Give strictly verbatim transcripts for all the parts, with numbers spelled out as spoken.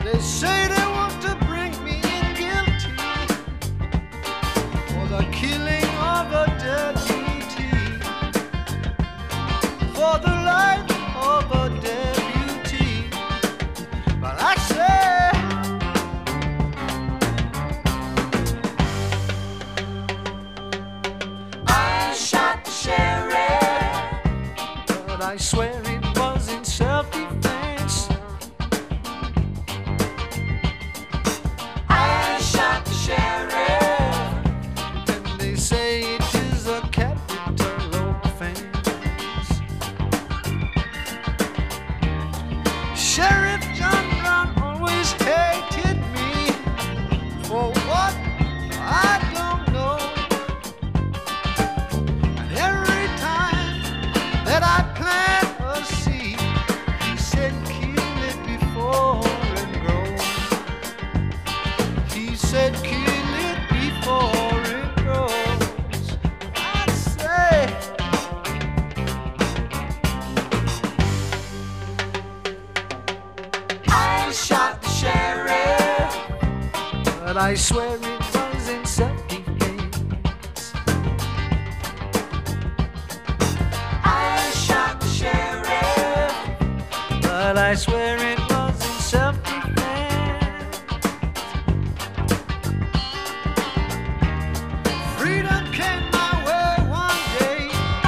They say they want to bring me in guilty for the killing of a deputy, for the life of a deputy. But I say, I shot the sheriff, but I swear it was in self-defense. I shot the sheriff, and they say it is a capital offense. Sheriff John Brown always hated me for what I don't know. And every time that I plant a seed, he said kill it before it grows. He said kill it before it grows. I say, I shot the sheriff, but I swear it was in self-defense. I shot the sheriff, but I swear it was in self-defense. Freedom came my way one day,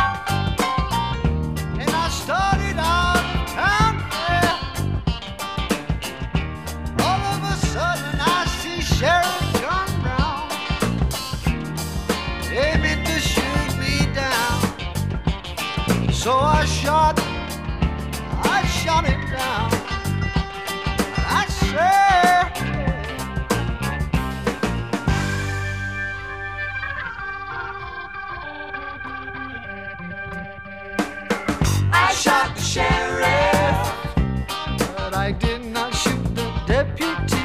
and I started out town there. All of a sudden I see Sheriff John Brown aiming to shoot me down. So I shot, I shot him down. I said, I shot the sheriff, but I did not shoot the deputy.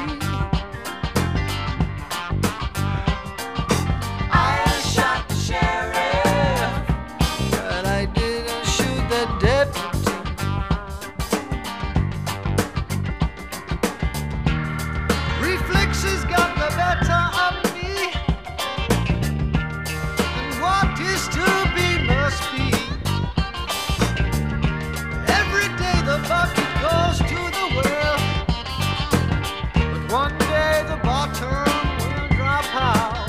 I shot the sheriff, but I didn't shoot the deputy. Reflexes got the better of me, and what is to be must be. Every day the bucket goes to the well, but one day the bottom will drop out.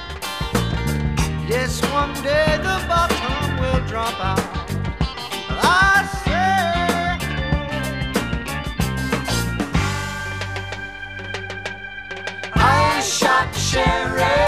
Yes, one day the bottom will drop out. But I say, I shot the sheriff,